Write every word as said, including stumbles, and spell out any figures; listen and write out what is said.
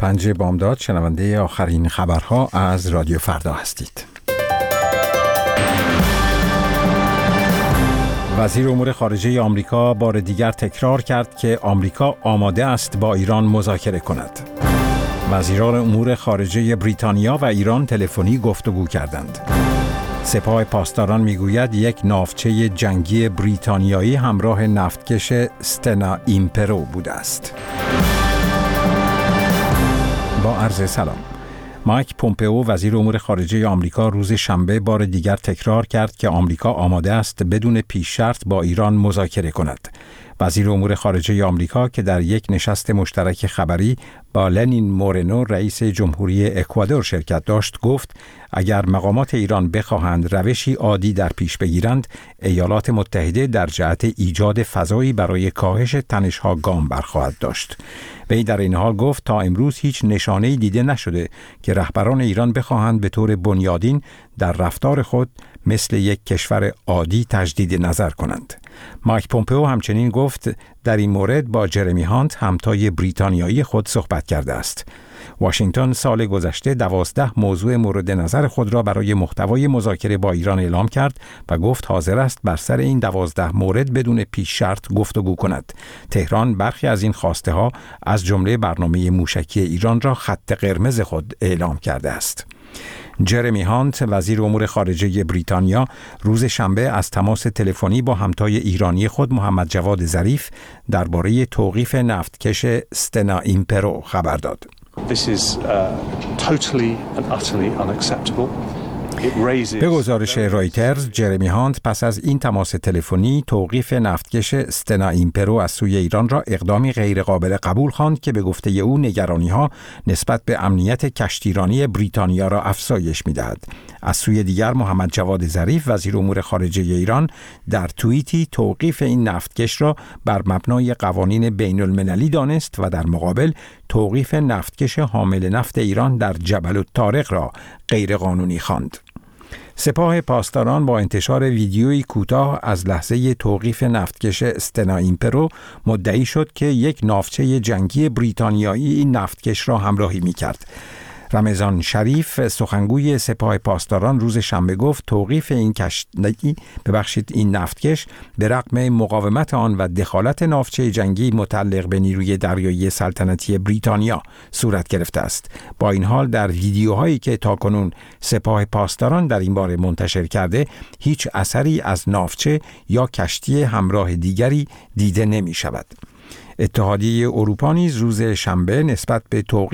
پنج بامداد شنونده آخرین خبرها از رادیو فردا هستید. وزیر امور خارجه آمریکا بار دیگر تکرار کرد که آمریکا آماده است با ایران مذاکره کند. وزیران امور خارجه بریتانیا و ایران تلفنی گفتگو کردند. سپاه پاسداران میگوید یک ناوچه جنگی بریتانیایی همراه نفتکش استنا ایمپرو بوده است. با عرض سلام. مایک پومپئو وزیر امور خارجه آمریکا روز شنبه بار دیگر تکرار کرد که آمریکا آماده است بدون پیش شرط با ایران مذاکره کند. وزیر امور خارجه آمریکا که در یک نشست مشترک خبری با لنین مورنو رئیس جمهوری اکوادور شرکت داشت گفت اگر مقامات ایران بخواهند روشی عادی در پیش بگیرند، ایالات متحده در جهت ایجاد فضایی برای کاهش تنش‌ها گام برخواهد داشت. وی در این حال گفت تا امروز هیچ نشانه‌ای دیده نشده که رهبران ایران بخواهند به طور بنیادین در رفتار خود مثل یک کشور عادی تجدید نظر کنند. مایک پومپئو همچنین گفت در این مورد با جرمی هانت همتای بریتانیایی خود صحبت کرده است. واشنگتن سال گذشته دوازده موضوع مورد نظر خود را برای محتوای مذاکره با ایران اعلام کرد و گفت حاضر است بر سر این دوازده مورد بدون پیش شرط گفتگو کند. تهران برخی از این خواسته ها از جمله برنامه موشکی ایران را خط قرمز خود اعلام کرده است. جرمی هانت وزیر امور خارجه بریتانیا روز شنبه از تماس تلفنی با همتای ایرانی خود محمد جواد ظریف درباره توقیف نفتکش استنا ایمپرو خبر داد. This is uh, totally and utterly unacceptable. به گزارش رایترز، جرمی هانت پس از این تماس تلفنی توقیف نفتکش استنا ایمپرو از سوی ایران را اقدامی غیرقابل قبول خواند که به گفته او نگرانی‌ها نسبت به امنیت کشتیرانی بریتانیا را افزایش می‌دهد. از سوی دیگر محمد جواد ظریف وزیر امور خارجه ایران در توییتی توقیف این نفتکش را بر مبنای قوانین بین‌المللی دانست و در مقابل توقیف نفتکش حامل نفت ایران در جبل الطارق را غیرقانونی خواند. سپاه پاسداران با انتشار ویدیویی کوتاه از لحظه توقیف نفتکش استنا ایمپرو مدعی شد که یک ناوچه جنگی بریتانیایی این نفتکش را همراهی می‌کرد. رمضان شریف سخنگوی سپاه پاسداران روز شنبه گفت توقیف این کشتی ببخشید این نفتکش به رغم مقاومت آن و دخالت ناوچه جنگی متعلق به نیروی دریایی سلطنتی بریتانیا صورت گرفته است. با این حال در ویدیوهایی که تاکنون سپاه پاسداران در این باره منتشر کرده هیچ اثری از ناوچه یا کشتی همراه دیگری دیده نمی شود. اتحادیه اروپا نیز روز شنبه نسبت به توقیف